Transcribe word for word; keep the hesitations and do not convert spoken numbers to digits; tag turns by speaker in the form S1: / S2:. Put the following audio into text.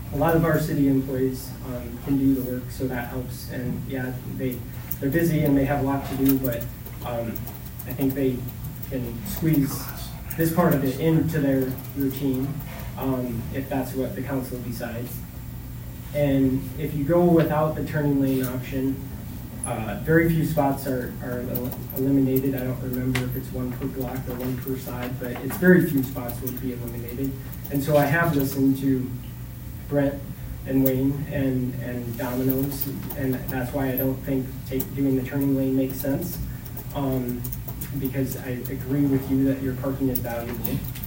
S1: a lot of our city employees um, can do the work, so that helps. And yeah, they, they're busy and they have a lot to do, but um, I think they can squeeze this part of it into their routine um, if that's what the council decides. And if you go without the turning lane option, uh, very few spots are, are el- eliminated. I don't remember if it's one per block or one per side, but it's very few spots will be eliminated. And so I have listened to Brent and Wayne and, and Domino's, and that's why I don't think take, doing the turning lane makes sense. Um, because I agree with you that your parking is valuable.